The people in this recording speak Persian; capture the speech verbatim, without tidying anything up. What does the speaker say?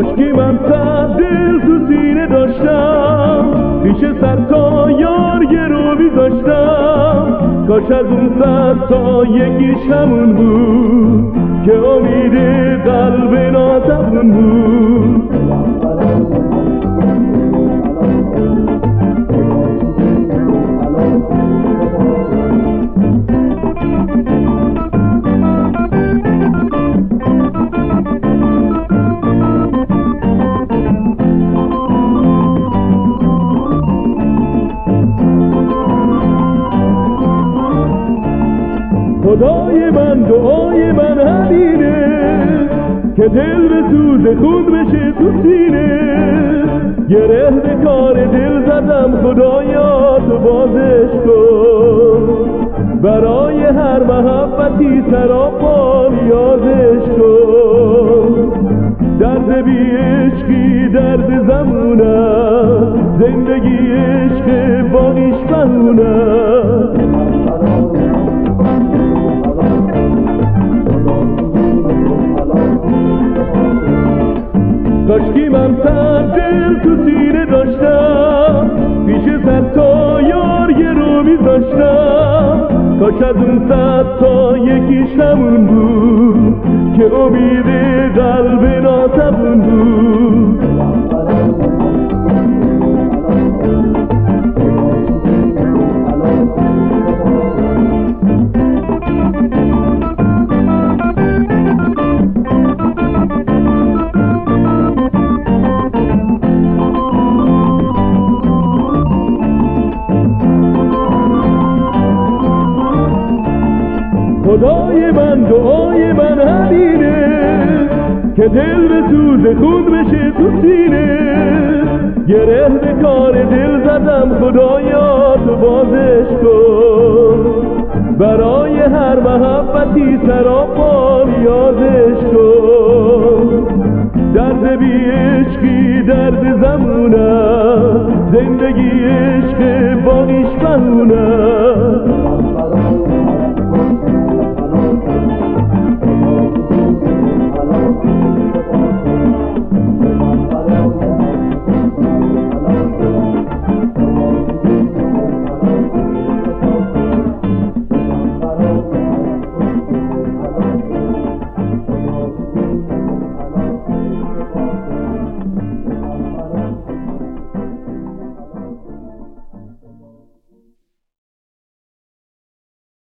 کاشکی من صد دل تو سینه داشتم، پیش سر تا یار یه رو بیذاشتم. کاش از اون صد تا یکیش همون بود که امید قلب ناتمون بود. خدای من دعای من همینه که دل به سوز خون بشه تو سینه. گره به کار دل زدم خدایا تو بازش کن، برای هر محبتی سراپا نیازش کن. درد بی عشقی درد زمونم، زندگی عشق باقیش بهونم. کاشکی من صد دل تو سینه داشتم، پیش صد تا یار یه رو میذاشتم. کاش از اون صد تا یکیش همون بود که امید قلب ناتمون بود. خدای من دعای من همینه که دل به سوز خون بشه تو سینه. گره به کار دل زدم خدایا تو بازش کن، برای هر محبتی سراپا نیازش کن. درد بی عشقی درد زمونم، زندگی عشق باقیش